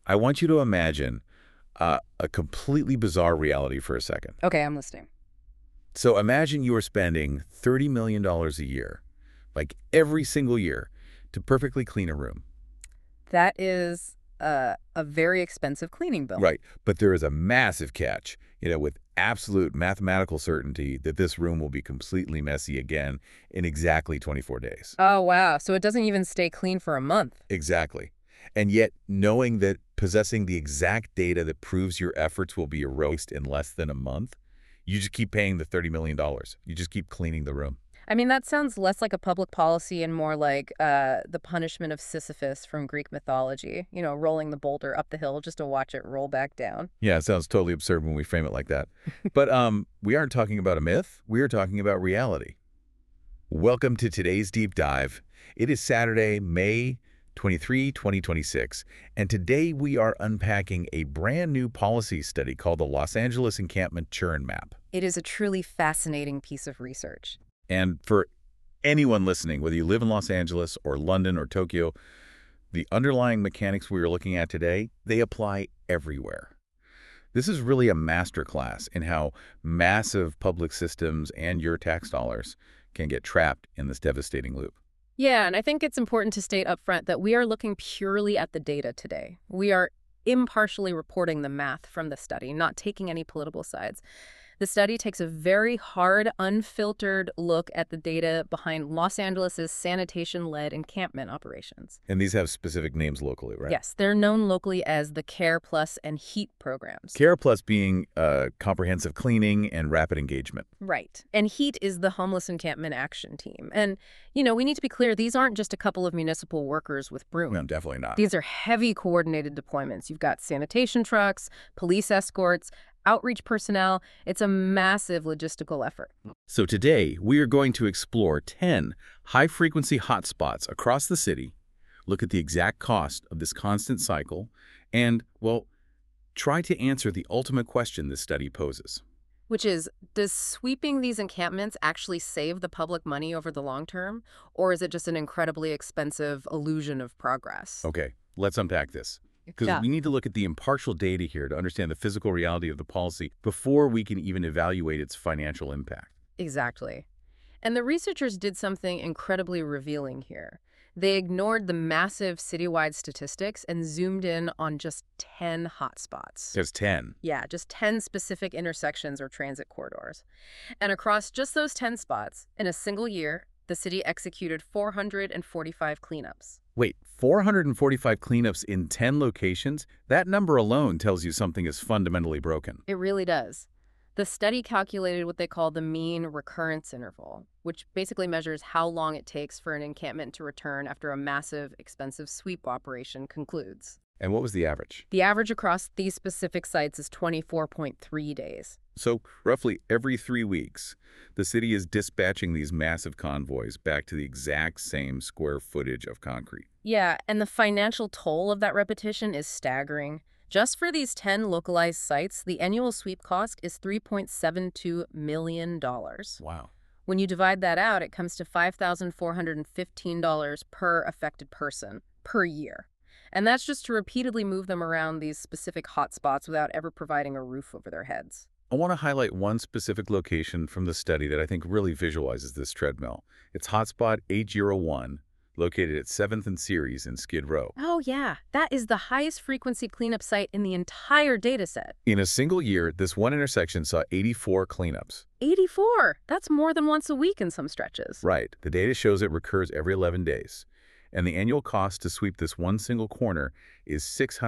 I want you to imagine a completely bizarre reality for a second. Okay, I'm listening. So imagine you are spending $30 million a year, like every single year, to perfectly clean a room. That is a very expensive cleaning bill. Right. But there is a massive catch, with absolute mathematical certainty that this room will be completely messy again in exactly 24 days. Oh, wow. So it doesn't even stay clean for a month. Exactly. And yet, knowing that possessing the exact data that proves your efforts will be erased in less than a month, you just keep paying the $30 million. You just keep cleaning the room. I mean, that sounds less like a public policy and more like the punishment of Sisyphus from Greek mythology, rolling the boulder up the hill just to watch it roll back down. Yeah, it sounds totally absurd when we frame it like that. But we aren't talking about a myth. We are talking about reality. Welcome to today's deep dive. It is Saturday, May 23, 2026, and today we are unpacking a brand new policy study called the Los Angeles Encampment Churn Map. It is a truly fascinating piece of research. And for anyone listening, whether you live in Los Angeles or London or Tokyo, the underlying mechanics we are looking at today, they apply everywhere. This is really a masterclass in how massive public systems and your tax dollars can get trapped in this devastating loop. Yeah, and I think it's important to state up front that we are looking purely at the data today. We are impartially reporting the math from the study, not taking any political sides. The study takes a very hard, unfiltered look at the data behind Los Angeles' sanitation-led encampment operations. And these have specific names locally, right? Yes, they're known locally as the CARE Plus and HEAT programs. CARE Plus being comprehensive cleaning and rapid engagement. Right. And HEAT is the Homeless Encampment Action Team. And, we need to be clear, these aren't just a couple of municipal workers with brooms. No, definitely not. These are heavy coordinated deployments. You've got sanitation trucks, police escorts, outreach personnel. It's a massive logistical effort. So today, we are going to explore 10 high-frequency hotspots across the city, look at the exact cost of this constant cycle, and, well, try to answer the ultimate question this study poses. Which is, does sweeping these encampments actually save the public money over the long term? Or is it just an incredibly expensive illusion of progress? Okay, let's unpack this. Because we need to look at the impartial data here to understand the physical reality of the policy before we can even evaluate its financial impact. Exactly. And the researchers did something incredibly revealing here. They ignored the massive citywide statistics and zoomed in on just 10 hotspots. There's 10. Yeah, just 10 specific intersections or transit corridors. And across just those 10 spots, in a single year, the city executed 445 cleanups. Wait, 445 cleanups in 10 locations? That number alone tells you something is fundamentally broken. It really does. The study calculated what they call the mean recurrence interval, which basically measures how long it takes for an encampment to return after a massive, expensive sweep operation concludes. And what was the average? The average across these specific sites is 24.3 days. So roughly every 3 weeks, the city is dispatching these massive convoys back to the exact same square footage of concrete. Yeah, and the financial toll of that repetition is staggering. Just for these 10 localized sites, the annual sweep cost is $3.72 million. Wow. When you divide that out, it comes to $5,415 per affected person per year. And that's just to repeatedly move them around these specific hotspots without ever providing a roof over their heads. I want to highlight one specific location from the study that I think really visualizes this treadmill. It's hotspot 801, located at 7th and Ceres in Skid Row. Oh, yeah. That is the highest frequency cleanup site in the entire dataset. In a single year, this one intersection saw 84 cleanups. 84! That's more than once a week in some stretches. Right. The data shows it recurs every 11 days. And the annual cost to sweep this one single corner is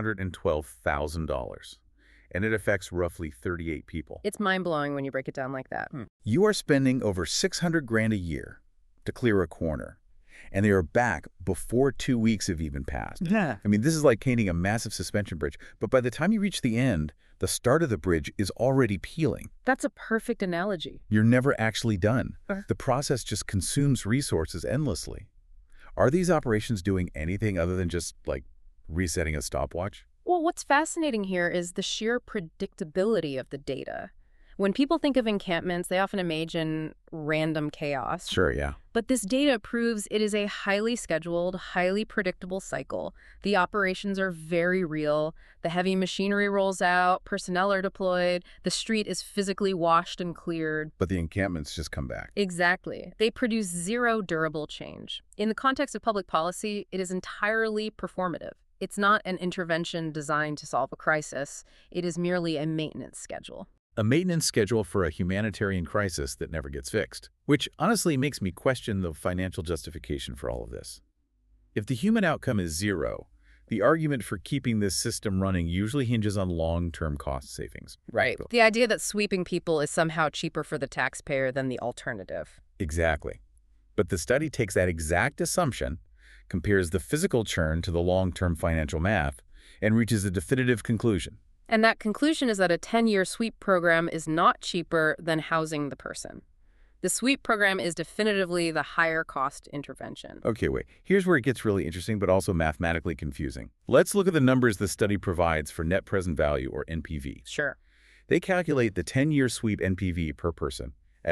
$612,000. And it affects roughly 38 people. It's mind-blowing when you break it down like that. You are spending over $600,000 a year to clear a corner. And they are back before 2 weeks have even passed. Yeah. I mean, this is like painting a massive suspension bridge. But by the time you reach the end, the start of the bridge is already peeling. That's a perfect analogy. You're never actually done. The process just consumes resources endlessly. Are these operations doing anything other than just, like, resetting a stopwatch? Well, what's fascinating here is the sheer predictability of the data. When people think of encampments, they often imagine random chaos. Sure, yeah. But this data proves it is a highly scheduled, highly predictable cycle. The operations are very real. The heavy machinery rolls out, personnel are deployed, the street is physically washed and cleared. But the encampments just come back. Exactly. They produce zero durable change. In the context of public policy, it is entirely performative. It's not an intervention designed to solve a crisis. It is merely a maintenance schedule. A maintenance schedule for a humanitarian crisis that never gets fixed, which honestly makes me question the financial justification for all of this. If the human outcome is zero, the argument for keeping this system running usually hinges on long-term cost savings. Right. The idea that sweeping people is somehow cheaper for the taxpayer than the alternative. Exactly. But the study takes that exact assumption, compares the physical churn to the long-term financial math, and reaches a definitive conclusion. And that conclusion is that a 10-year sweep program is not cheaper than housing the person. The sweep program is definitively the higher cost intervention. Okay, wait. Here's where it gets really interesting, but also mathematically confusing. Let's look at the numbers the study provides for net present value, or NPV. Sure. They calculate the 10-year sweep NPV per person at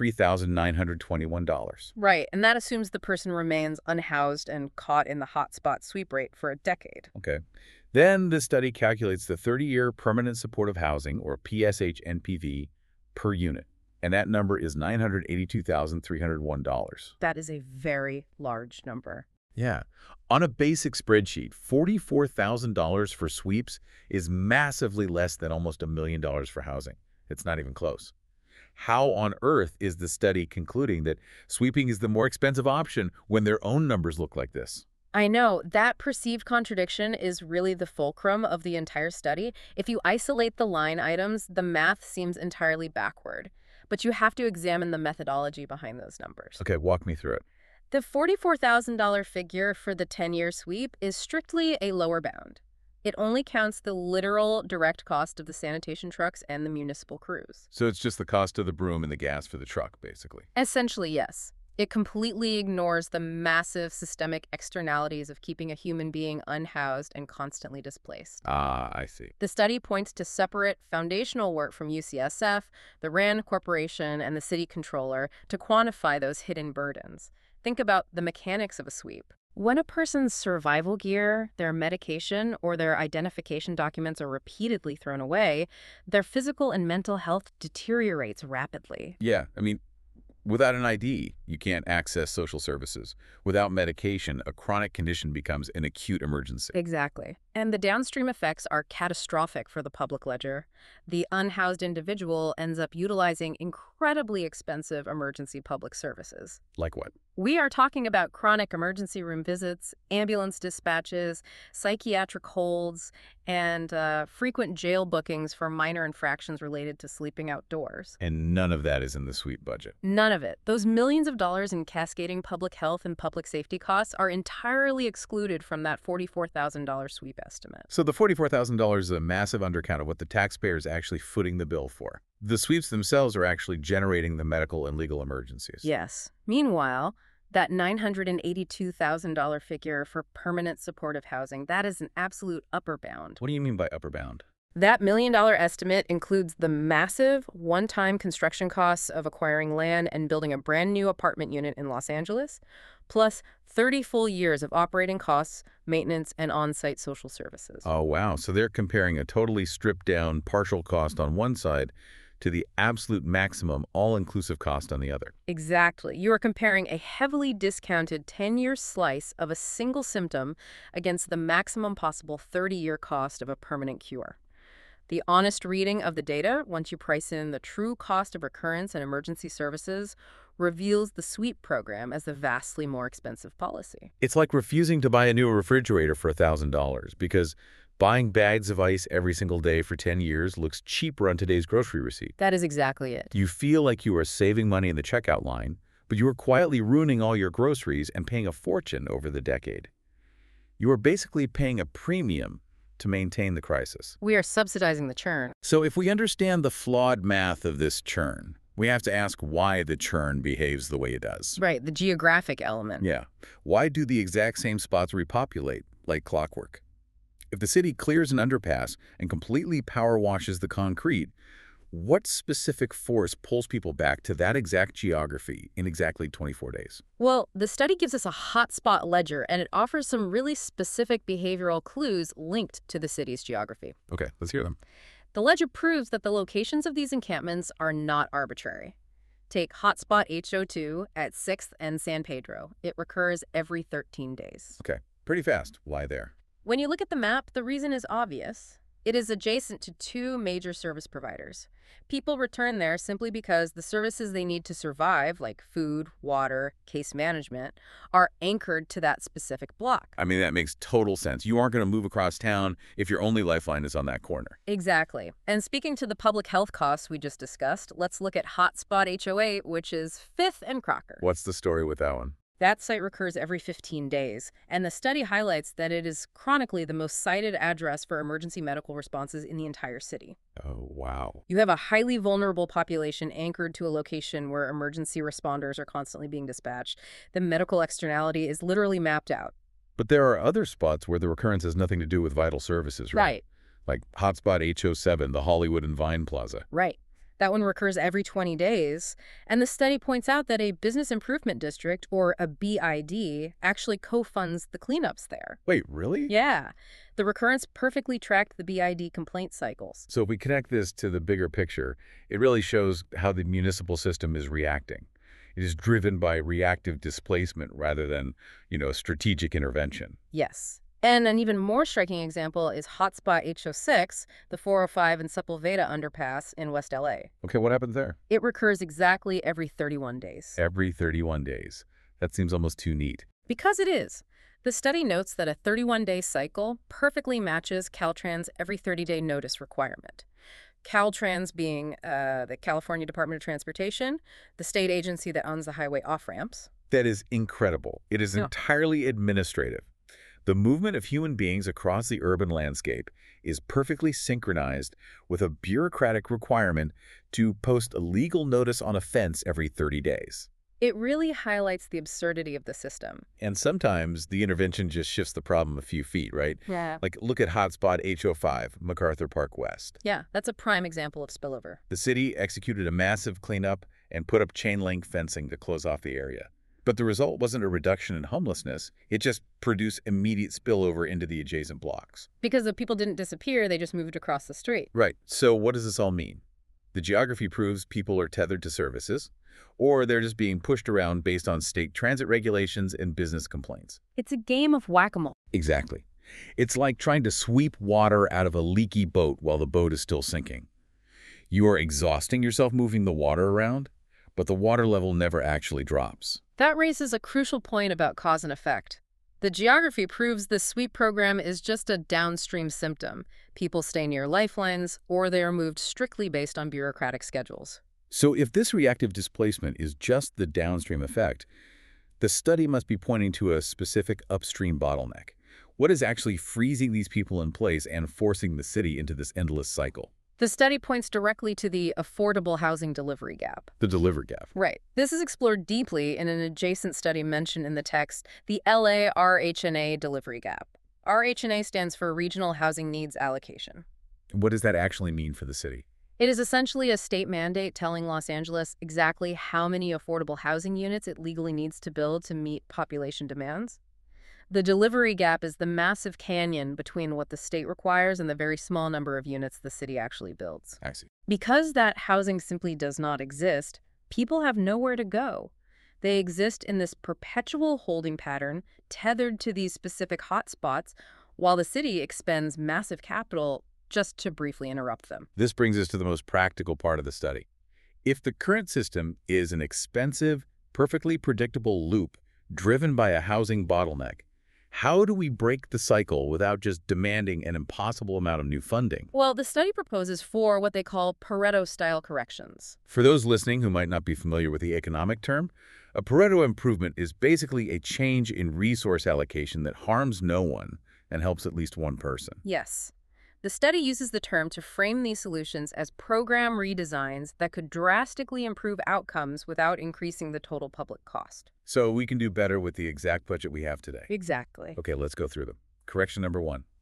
$43,921. Right, and that assumes the person remains unhoused and caught in the hotspot sweep rate for a decade. Okay. Then the study calculates the 30-year permanent supportive housing, or PSH NPV, per unit. And that number is $982,301. That is a very large number. Yeah. On a basic spreadsheet, $44,000 for sweeps is massively less than almost $1 million for housing. It's not even close. How on earth is the study concluding that sweeping is the more expensive option when their own numbers look like this? I know, that perceived contradiction is really the fulcrum of the entire study. If you isolate the line items, the math seems entirely backward. But you have to examine the methodology behind those numbers. Okay, walk me through it. The $44,000 figure for the 10-year sweep is strictly a lower bound. It only counts the literal direct cost of the sanitation trucks and the municipal crews. So it's just the cost of the broom and the gas for the truck, basically. Essentially, yes. It completely ignores the massive systemic externalities of keeping a human being unhoused and constantly displaced. Ah, I see. The study points to separate foundational work from UCSF, the RAND Corporation, and the city controller to quantify those hidden burdens. Think about the mechanics of a sweep. When a person's survival gear, their medication, or their identification documents are repeatedly thrown away, their physical and mental health deteriorates rapidly. Yeah, without an ID, you can't access social services. Without medication, a chronic condition becomes an acute emergency. Exactly. And the downstream effects are catastrophic for the public ledger. The unhoused individual ends up utilizing incredibly expensive emergency public services. Like what? We are talking about chronic emergency room visits, ambulance dispatches, psychiatric holds, and frequent jail bookings for minor infractions related to sleeping outdoors. And none of that is in the sweep budget. None of it. Those millions of dollars in cascading public health and public safety costs are entirely excluded from that $44,000 sweep estimate. So the $44,000 is a massive undercount of what the taxpayer is actually footing the bill for. The sweeps themselves are actually generating the medical and legal emergencies. Yes. Meanwhile, that $982,000 figure for permanent supportive housing, that is an absolute upper bound. What do you mean by upper bound? That $1 million estimate includes the massive one-time construction costs of acquiring land and building a brand new apartment unit in Los Angeles, plus 30 full years of operating costs, maintenance, and on-site social services. Oh, wow. So they're comparing a totally stripped-down partial cost on one side to the absolute maximum all-inclusive cost on the other. Exactly. You are comparing a heavily discounted 10-year slice of a single symptom against the maximum possible 30-year cost of a permanent cure. The honest reading of the data, once you price in the true cost of recurrence and emergency services, reveals the sweep program as a vastly more expensive policy. It's like refusing to buy a new refrigerator for $1,000 because buying bags of ice every single day for 10 years looks cheaper on today's grocery receipt. That is exactly it. You feel like you are saving money in the checkout line, but you are quietly ruining all your groceries and paying a fortune over the decade. You are basically paying a premium to maintain the crisis. We are subsidizing the churn. So if we understand the flawed math of this churn, we have to ask why the churn behaves the way it does. Right, the geographic element. Yeah. Why do the exact same spots repopulate like clockwork? If the city clears an underpass and completely power washes the concrete, What specific force pulls people back to that exact geography in exactly 24 days? Well, the study gives us a hotspot ledger, and it offers some really specific behavioral clues linked to the city's geography. Okay, let's hear them. The ledger proves that the locations of these encampments are not arbitrary. Take hotspot HO2 at 6th and San Pedro. It recurs every 13 days. Okay, pretty fast. Why there? When you look at the map, the reason is obvious. It is adjacent to two major service providers. People return there simply because the services they need to survive, like food, water, case management, are anchored to that specific block. I mean, that makes total sense. You aren't going to move across town if your only lifeline is on that corner. Exactly. And speaking to the public health costs we just discussed, let's look at hotspot HO8, which is 5th and Crocker. What's the story with that one? That site recurs every 15 days, and the study highlights that it is chronically the most cited address for emergency medical responses in the entire city. Oh, wow. You have a highly vulnerable population anchored to a location where emergency responders are constantly being dispatched. The medical externality is literally mapped out. But there are other spots where the recurrence has nothing to do with vital services, right? Right. Like hotspot HO7, the Hollywood and Vine Plaza. Right. That one recurs every 20 days, and the study points out that a business improvement district, or a BID, actually co-funds the cleanups there. Wait, really? Yeah. The recurrence perfectly tracked the BID complaint cycles. So if we connect this to the bigger picture, it really shows how the municipal system is reacting. It is driven by reactive displacement rather than, strategic intervention. Yes. And an even more striking example is hotspot HO6, the 405 and Sepulveda underpass in West LA. Okay, what happens there? It recurs exactly every 31 days. Every 31 days. That seems almost too neat. Because it is. The study notes that a 31-day cycle perfectly matches Caltrans' every 30-day notice requirement. Caltrans being the California Department of Transportation, the state agency that owns the highway off-ramps. That is incredible. It is entirely administrative. The movement of human beings across the urban landscape is perfectly synchronized with a bureaucratic requirement to post a legal notice on offense every 30 days. It really highlights the absurdity of the system. And sometimes the intervention just shifts the problem a few feet, right? Yeah. Like look at hotspot HO5, MacArthur Park West. Yeah, that's a prime example of spillover. The city executed a massive cleanup and put up chain link fencing to close off the area. But the result wasn't a reduction in homelessness. It just produced immediate spillover into the adjacent blocks. Because the people didn't disappear, they just moved across the street. Right. So what does this all mean? The geography proves people are tethered to services, or they're just being pushed around based on state transit regulations and business complaints. It's a game of whack-a-mole. Exactly. It's like trying to sweep water out of a leaky boat while the boat is still sinking. You are exhausting yourself moving the water around, but the water level never actually drops. That raises a crucial point about cause and effect. The geography proves the sweep program is just a downstream symptom. People stay near lifelines, or they are moved strictly based on bureaucratic schedules. So if this reactive displacement is just the downstream effect, the study must be pointing to a specific upstream bottleneck. What is actually freezing these people in place and forcing the city into this endless cycle? The study points directly to the affordable housing delivery gap. The delivery gap. Right. This is explored deeply in an adjacent study mentioned in the text, the LA RHNA delivery gap. RHNA stands for Regional Housing Needs Allocation. What does that actually mean for the city? It is essentially a state mandate telling Los Angeles exactly how many affordable housing units it legally needs to build to meet population demands. The delivery gap is the massive canyon between what the state requires and the very small number of units the city actually builds. I see. Because that housing simply does not exist, people have nowhere to go. They exist in this perpetual holding pattern, tethered to these specific hotspots, while the city expends massive capital just to briefly interrupt them. This brings us to the most practical part of the study. If the current system is an expensive, perfectly predictable loop driven by a housing bottleneck, how do we break the cycle without just demanding an impossible amount of new funding? Well, the study proposes 4 what they call Pareto-style corrections. For those listening who might not be familiar with the economic term, a Pareto improvement is basically a change in resource allocation that harms no one and helps at least one person. Yes. The study uses the term to frame these solutions as program redesigns that could drastically improve outcomes without increasing the total public cost. So we can do better with the exact budget we have today. Exactly. Okay, let's go through them. Correction number 1.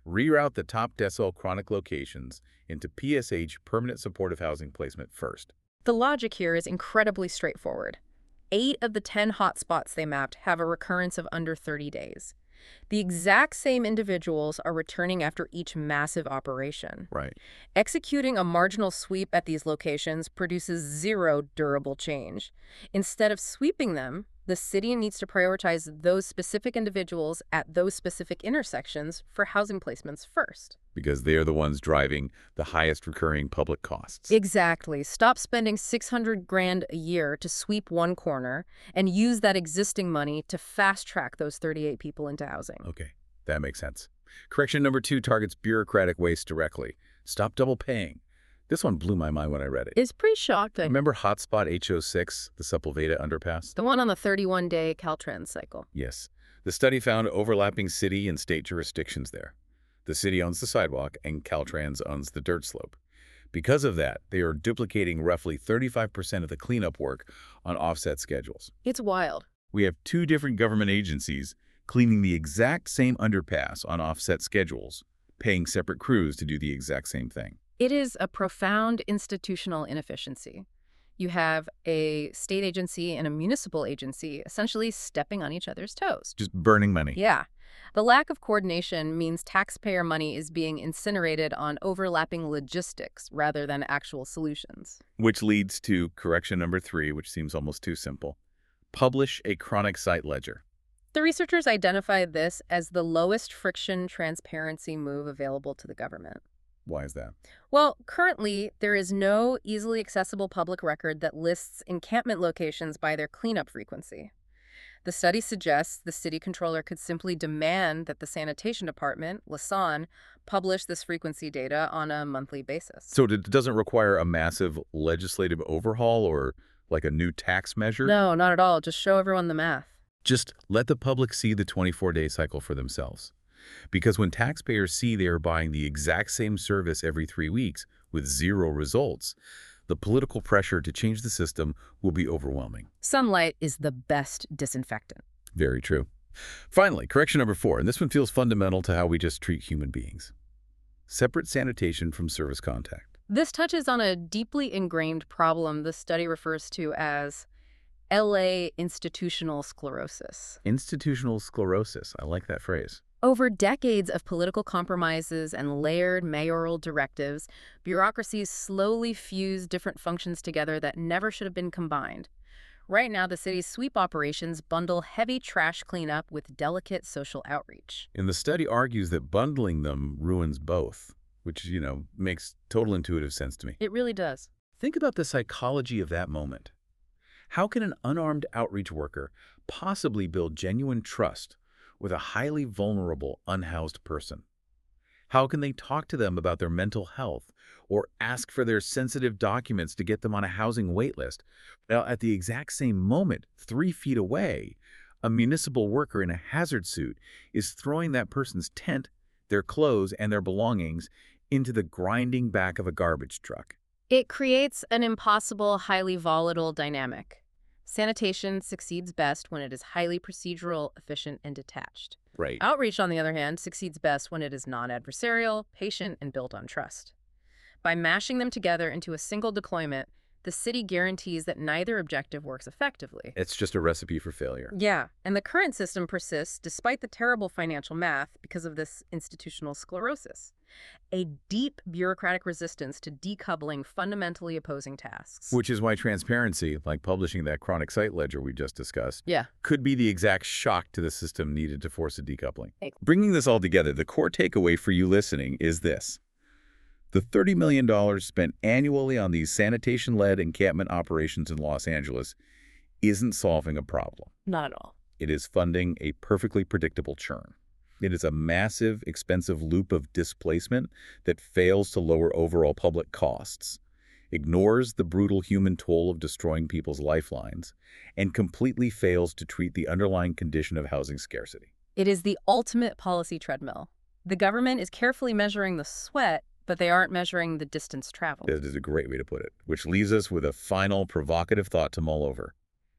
reroute the top decile chronic locations into PSH, permanent supportive housing placement first. The logic here is incredibly straightforward. 8 of the 10 hotspots they mapped have a recurrence of under 30 days. The exact same individuals are returning after each massive operation. Right. Executing a marginal sweep at these locations produces zero durable change. Instead of sweeping them, the city needs to prioritize those specific individuals at those specific intersections for housing placements first. Because they are the ones driving the highest recurring public costs. Exactly. Stop spending $600,000 a year to sweep one corner and use that existing money to fast-track those 38 people into housing. Okay, that makes sense. Correction number 2 targets bureaucratic waste directly. Stop double paying. This one blew my mind when I read it. It's pretty shocking. Remember Hotspot H06, the Sepulveda underpass? The one on the 31-day Caltrans cycle. Yes. The study found overlapping city and state jurisdictions there. The city owns the sidewalk and Caltrans owns the dirt slope. Because of that, they are duplicating roughly 35% of the cleanup work on offset schedules. It's wild. We have 2 different government agencies cleaning the exact same underpass on offset schedules, paying separate crews to do the exact same thing. It is a profound institutional inefficiency. You have a state agency and a municipal agency essentially stepping on each other's toes. Just burning money. Yeah. The lack of coordination means taxpayer money is being incinerated on overlapping logistics rather than actual solutions. Which leads to correction number 3, which seems almost too simple. Publish a chronic site ledger. The researchers identified this as the lowest friction transparency move available to the government. Why is that? Well, currently, there is no easily accessible public record that lists encampment locations by their cleanup frequency. The study suggests the city controller could simply demand that the sanitation department, Lasan, publish this frequency data on a monthly basis. So it doesn't require a massive legislative overhaul or like a new tax measure? No, not at all. Just show everyone the math. Just let the public see the 24-day cycle for themselves. Because when taxpayers see they are buying the exact same service every 3 weeks with 0 results, the political pressure to change the system will be overwhelming. Sunlight is the best disinfectant. Very true. Finally, correction number 4, and this one feels fundamental to how we just treat human beings. Separate sanitation from service contact. This touches on a deeply ingrained problem the study refers to as LA institutional sclerosis. Institutional sclerosis. I like that phrase. Over decades of political compromises and layered mayoral directives, bureaucracies slowly fuse different functions together that never should have been combined. Right now, the city's sweep operations bundle heavy trash cleanup with delicate social outreach. And the study argues that bundling them ruins both, which, makes total intuitive sense to me. It really does. Think about the psychology of that moment. How can an unarmed outreach worker possibly build genuine trust with a highly vulnerable, unhoused person? How can they talk to them about their mental health or ask for their sensitive documents to get them on a housing waitlist? Now, at the exact same moment, 3 feet away, a municipal worker in a hazard suit is throwing that person's tent, their clothes, and their belongings into the grinding back of a garbage truck. It creates an impossible, highly volatile dynamic. Sanitation succeeds best when it is highly procedural, efficient, and detached. Right. Outreach, on the other hand, succeeds best when it is non-adversarial, patient, and built on trust. By mashing them together into a single deployment, the city guarantees that neither objective works effectively. It's just a recipe for failure. Yeah, and the current system persists despite the terrible financial math because of this institutional sclerosis. A deep bureaucratic resistance to decoupling fundamentally opposing tasks. Which is why transparency, like publishing that chronic site ledger we just discussed, Yeah. could be the exact shock to the system needed to force a decoupling. Hey. Bringing this all together, the core takeaway for you listening is this. The $30 million spent annually on these sanitation-led encampment operations in Los Angeles isn't solving a problem. Not at all. It is funding a perfectly predictable churn. It is a massive, expensive loop of displacement that fails to lower overall public costs, ignores the brutal human toll of destroying people's lifelines, and completely fails to treat the underlying condition of housing scarcity. It is the ultimate policy treadmill. The government is carefully measuring the sweat, but they aren't measuring the distance traveled. That is a great way to put it, which leaves us with a final provocative thought to mull over.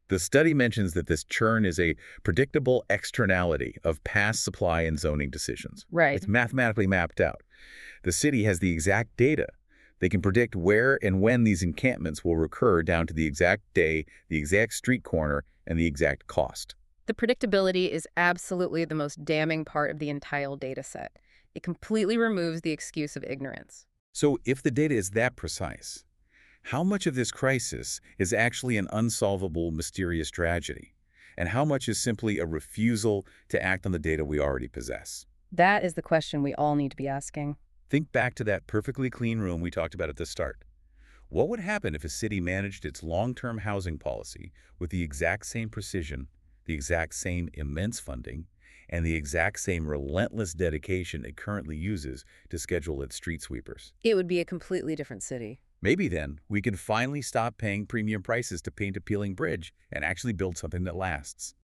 The study mentions that this churn is a predictable externality of past supply and zoning decisions. Right. It's mathematically mapped out. The city has the exact data. They can predict where and when these encampments will recur down to the exact day, the exact street corner, and the exact cost. The predictability is absolutely the most damning part of the entire data set. It completely removes the excuse of ignorance. So if the data is that precise, how much of this crisis is actually an unsolvable, mysterious tragedy? And how much is simply a refusal to act on the data we already possess? That is the question we all need to be asking. Think back to that perfectly clean room we talked about at the start. What would happen if a city managed its long-term housing policy with the exact same precision, the exact same immense funding, and the exact same relentless dedication it currently uses to schedule its street sweepers? It would be a completely different city. Maybe then we can finally stop paying premium prices to paint a peeling bridge and actually build something that lasts.